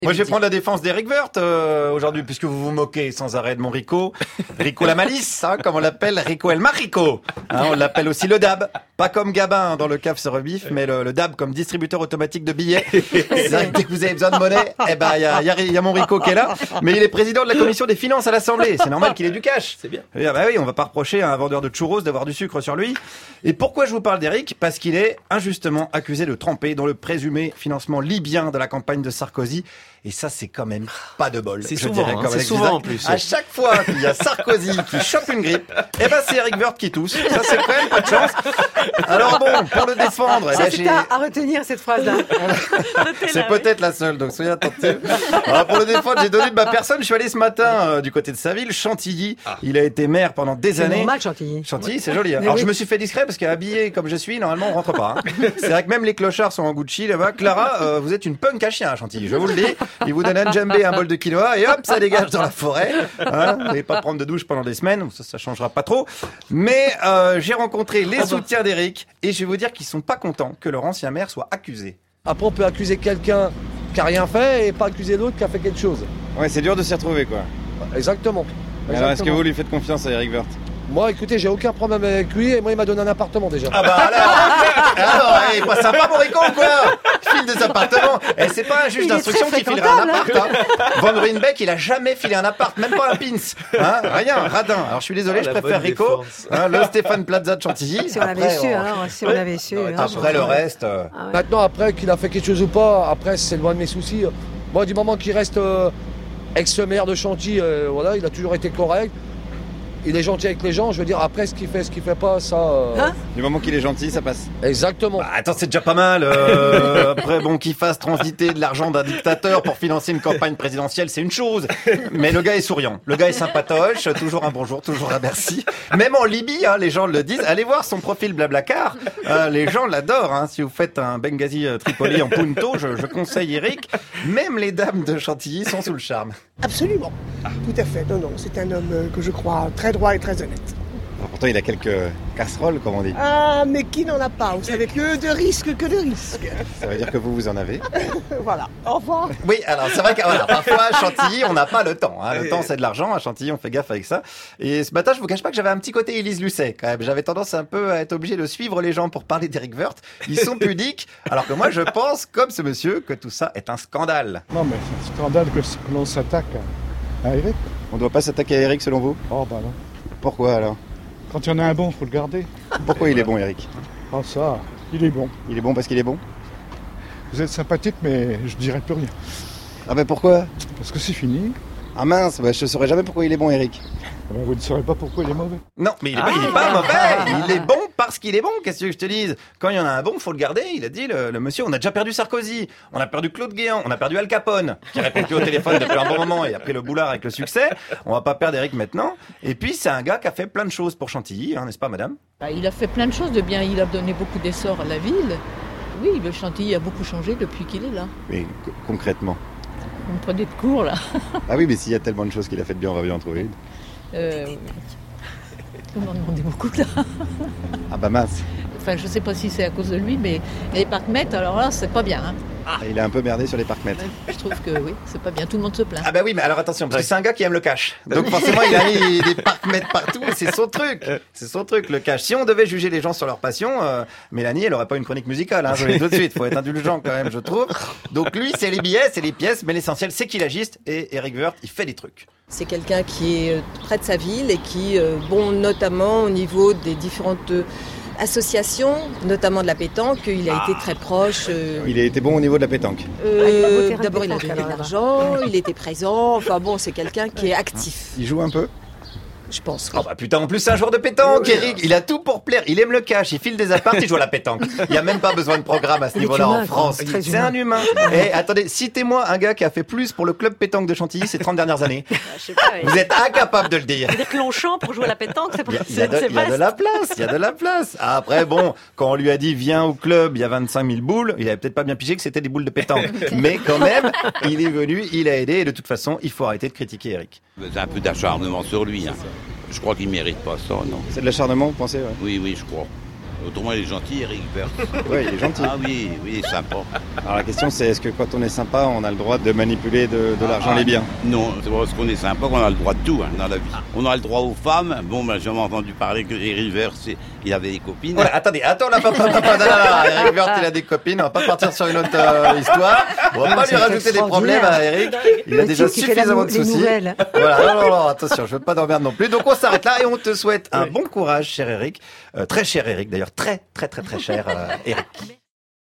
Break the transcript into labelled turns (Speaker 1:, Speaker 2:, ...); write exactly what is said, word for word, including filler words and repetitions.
Speaker 1: Moi, je vais prendre la défense d'Éric Woerth euh, aujourd'hui, puisque vous vous moquez sans arrêt de mon Rico. Rico la malice, hein, comme on l'appelle, Rico El Marico. Hein, on l'appelle aussi le D A B. Pas comme Gabin dans le caf se rebiffe, mais le, le D A B comme distributeur automatique de billets. C'est vrai que dès que vous avez besoin de monnaie, eh ben, il y a, y, a, y a mon Rico qui est là. Mais il est président de la commission des finances à l'Assemblée. C'est normal qu'il ait du cash.
Speaker 2: C'est bien.
Speaker 1: Et, bah oui, on va pas reprocher à un vendeur de churros d'avoir du sucre sur lui. Et pourquoi je vous parle d'Éric? Parce qu'il est injustement accusé de tremper dans le présumé financement libyen de la campagne de Sarkozy. Et ça, c'est quand même pas de bol.
Speaker 2: C'est
Speaker 1: je
Speaker 2: souvent,
Speaker 1: dirais,
Speaker 2: hein,
Speaker 1: comme
Speaker 2: c'est
Speaker 1: Alex
Speaker 2: souvent
Speaker 1: Vizak.
Speaker 2: en plus.
Speaker 1: À chaque fois qu'il y a Sarkozy qui chope une grippe, eh ben c'est Éric Woerth qui tousse. Ça, c'est quand même pas de chance. Alors bon, pour le défendre, eh
Speaker 3: Ça,
Speaker 1: ben,
Speaker 3: c'est
Speaker 1: j'ai...
Speaker 3: à, à retenir cette phrase-là.
Speaker 1: c'est peut-être la seule, donc soyez attentifs. Alors pour le défendre, j'ai donné de ma personne. Je suis allé ce matin euh, du côté de sa ville, Chantilly.
Speaker 2: Ah.
Speaker 1: Il a été maire pendant des
Speaker 3: C'est
Speaker 1: années.
Speaker 3: normal, Chantilly.
Speaker 1: Chantilly, c'est joli. Hein.
Speaker 3: Mais
Speaker 1: Alors
Speaker 3: oui.
Speaker 1: je me suis fait discret parce qu'habillé comme je suis, normalement on rentre pas. Hein. C'est vrai que même les clochards sont en Gucci là-bas. Clara, euh, vous êtes une punk à chien à Chantilly, je vous le dis. Il vous donne un djembé, un bol de quinoa et hop, ça dégage dans la forêt. Hein. Vous n'allez pas prendre de douche pendant des semaines, ça, ça changera pas trop. Mais euh, j'ai rencontré les soutiens d'Éric et je vais vous dire qu'ils sont pas contents que leur ancien maire soit accusé.
Speaker 4: Après, on peut accuser quelqu'un qui a rien fait et pas accuser l'autre qui a fait quelque chose.
Speaker 1: Ouais, c'est dur de s'y retrouver quoi.
Speaker 4: Exactement.
Speaker 1: Alors est-ce que
Speaker 4: Exactement.
Speaker 1: vous lui faites confiance à Éric Woerth?
Speaker 4: Moi, écoutez, j'ai aucun problème avec lui et moi, il m'a donné un appartement déjà.
Speaker 1: Ah bah alors, alors, hey, pas sympa mon Rico ou quoi? Il file des appartements. Et c'est pas un juge
Speaker 3: Il est
Speaker 1: d'instruction
Speaker 3: très
Speaker 1: qui filerait un
Speaker 3: fréquentable,
Speaker 1: appart. Hein. Van Ruynbeck, il a jamais filé un appart, même pas un pins. Hein, rien, radin. Alors je suis désolé,
Speaker 2: Ah,
Speaker 1: je
Speaker 2: la
Speaker 1: préfère
Speaker 2: bonne
Speaker 1: Rico,
Speaker 2: défense.
Speaker 1: hein, le Stéphane Plaza de Chantilly.
Speaker 3: Si on avait
Speaker 1: Après,
Speaker 3: su,
Speaker 1: on-
Speaker 3: alors, si on avait su.
Speaker 2: Non,
Speaker 3: hein,
Speaker 1: Après
Speaker 3: je-
Speaker 1: le reste. euh,
Speaker 3: Ah ouais.
Speaker 4: Maintenant, après, qu'il a fait quelque chose ou pas, après, c'est loin de mes soucis. Moi, du moment qu'il reste euh, ex-maire de Chantilly, euh, voilà, il a toujours été correct. Il est gentil avec les gens, je veux dire, après, ce qu'il fait, ce qu'il fait pas, ça... euh,
Speaker 3: Hein
Speaker 1: Du moment qu'il est gentil, ça passe.
Speaker 4: Exactement.
Speaker 1: Bah, attends, c'est déjà pas mal. euh, après, bon, qu'il fasse transiter de l'argent d'un dictateur pour financer une campagne présidentielle, c'est une chose. Mais le gars est souriant. Le gars est sympatoche. Toujours un bonjour, toujours un merci. Même en Libye, hein, les gens le disent. Allez voir son profil Blablacar. Euh, les gens l'adorent. Hein. Si vous faites un Benghazi euh, Tripoli en punto, je, je conseille Eric. Même les dames de Chantilly sont sous le charme.
Speaker 5: Absolument. Tout à fait. Non, non, c'est un homme euh, que je crois très droit et très honnête.
Speaker 1: Pourtant, il a quelques casseroles, comme on dit.
Speaker 5: Ah, mais qui n'en a pas? Vous savez, que de risques, que de risques.
Speaker 1: Ça veut dire que vous, vous en avez.
Speaker 5: Voilà. Au revoir.
Speaker 1: Oui, alors c'est vrai que voilà, parfois à Chantilly, on n'a pas le temps. Hein. Le temps, c'est de l'argent. À Chantilly, on fait gaffe avec ça. Et ce matin, je vous cache pas que j'avais un petit côté Élise Lucet quand même. J'avais tendance un peu à être obligé de suivre les gens pour parler d'Éric Woerth. Ils sont pudiques, alors que moi, je pense, comme ce monsieur, que tout ça est un scandale.
Speaker 6: Non, mais c'est un scandale que, que l'on s'attaque à, à Eric.
Speaker 1: On ne doit pas s'attaquer à Eric, selon vous?
Speaker 6: Oh, bah non.
Speaker 1: Pourquoi alors?
Speaker 6: Quand il y en a un bon, faut le garder.
Speaker 1: Pourquoi il est bon, Eric?
Speaker 6: Oh, ça, il est bon.
Speaker 1: Il est bon parce qu'il est bon?
Speaker 6: Vous êtes sympathique, mais je dirais plus rien.
Speaker 1: Ah ben pourquoi?
Speaker 6: Parce que c'est fini.
Speaker 1: Ah mince, bah, je ne saurais jamais pourquoi il est bon, Eric.
Speaker 6: Eh ben, vous ne saurez pas pourquoi il est mauvais.
Speaker 1: Non, mais il est, pas, il est pas mauvais. Il est bon parce qu'il est bon. Qu'est-ce que je te dise? Quand il y en a un bon, faut le garder. Il a dit le, le monsieur. On a déjà perdu Sarkozy, on a perdu Claude Guéant, on a perdu Al Capone, qui répond plus au téléphone depuis un bon moment et a pris le boulard avec le succès. On va pas perdre Eric maintenant. Et puis c'est un gars qui a fait plein de choses pour Chantilly, hein, n'est-ce pas, madame?
Speaker 7: Bah, il a fait plein de choses de bien. Il a donné beaucoup d'essor à la ville. Oui, le Chantilly a beaucoup changé depuis qu'il est là.
Speaker 1: Mais co- concrètement.
Speaker 7: Vous me prenez de court là.
Speaker 1: Ah oui, mais s'il y a tellement de choses qu'il a fait de bien, on va bien en trouver une.
Speaker 7: Euh, vous m'en demandez beaucoup là.
Speaker 1: Ah bah mince.
Speaker 7: Enfin, je sais pas si c'est à cause de lui, mais les parcs-mètres, alors là, c'est pas bien. Hein.
Speaker 1: Il est un peu merdé sur les parcs-mètres.
Speaker 7: Je trouve que oui, c'est pas bien. Tout le monde se plaint.
Speaker 1: Ah bah oui, mais alors attention, parce que c'est un gars qui aime le cash. Donc forcément, il a mis des parcs-mètres partout. C'est son truc. C'est son truc, le cash. Si on devait juger les gens sur leur passion, euh, Mélanie, elle aurait pas une chronique musicale. Hein, je le dis tout de suite. Faut être indulgent quand même, je trouve. Donc lui, c'est les billets, c'est les pièces, mais l'essentiel, c'est qu'il agiste. Et Éric Woerth, il fait des trucs.
Speaker 8: C'est quelqu'un qui est près de sa ville et qui, euh, bon, notamment au niveau des différentes euh, associations, notamment de la pétanque, il a été très proche. euh,
Speaker 1: Il a été bon au niveau de la pétanque.
Speaker 8: euh,
Speaker 3: Ah, il a beau terrain de
Speaker 8: D'abord, il a
Speaker 3: pétanque,
Speaker 8: donné de
Speaker 3: alors, là-bas.
Speaker 8: l'argent, il était présent. Enfin bon, c'est quelqu'un qui est actif,
Speaker 1: Il joue un peu.
Speaker 8: je pense.
Speaker 1: Oh bah putain, en plus c'est un joueur de pétanque, Eric. Il a tout pour plaire. Il aime le cash, il file des apparts, il joue à la pétanque. Il y a même pas besoin de programme à ce
Speaker 3: Il est
Speaker 1: niveau-là
Speaker 3: humain,
Speaker 1: en
Speaker 3: quoi.
Speaker 1: France.
Speaker 3: C'est très
Speaker 1: C'est
Speaker 3: humain.
Speaker 1: un humain. Et attendez, citez-moi un gars qui a fait plus pour le club pétanque de Chantilly ces trente dernières années.
Speaker 9: Je sais pas.
Speaker 1: Vous êtes incapable de le dire.
Speaker 9: C'est-à-dire que Longchamp pour jouer à la pétanque, c'est pas
Speaker 1: Il y a, il y a de,
Speaker 9: c'est
Speaker 1: il y a de
Speaker 9: vaste.
Speaker 1: la place, il y a de la place. Après, bon, quand on lui a dit viens au club, il y a vingt-cinq mille boules, il avait peut-être pas bien pigé que c'était des boules de pétanque. Mais quand même, il est venu, il a aidé et de toute façon, il faut arrêter de critiquer Eric.
Speaker 10: C'est un peu d'acharnement sur lui. Hein. Je crois qu'il ne mérite pas ça, non.
Speaker 1: C'est de l'acharnement, vous pensez? Ouais.
Speaker 10: Oui, oui, je crois.
Speaker 2: Autrement, il est gentil, Eric Woerth.
Speaker 10: Oui, il est gentil.
Speaker 2: Ah oui, oui, il est sympa.
Speaker 10: Alors la question c'est, est-ce que quand on est sympa, on a le droit de manipuler de, de l'argent,
Speaker 2: Ah,
Speaker 10: les biens?
Speaker 2: Non, c'est parce qu'on est sympa qu'on a le droit de tout hein, dans la vie. On a le droit aux femmes. Bon, ben, j'ai entendu parler que Eric Woerth, c'est- il avait des copines.
Speaker 1: Voilà, attendez, attends, là, papa, papa, non, non, non, Eric Woerth, il a des copines, on va pas partir sur une autre euh, histoire. On va pas lui
Speaker 3: C'est
Speaker 1: rajouter des problèmes à Eric. Il a
Speaker 3: Le
Speaker 1: déjà
Speaker 3: type qui fait la
Speaker 1: suffisamment
Speaker 3: mou-
Speaker 1: de
Speaker 3: les
Speaker 1: soucis.
Speaker 3: nouvelles.
Speaker 1: Voilà, non, non, non, attention, je veux pas d'emmerde non plus. Donc on s'arrête là et on te souhaite un bon courage, cher Eric. Euh, très cher Eric, d'ailleurs, très, très, très, très cher euh, Eric.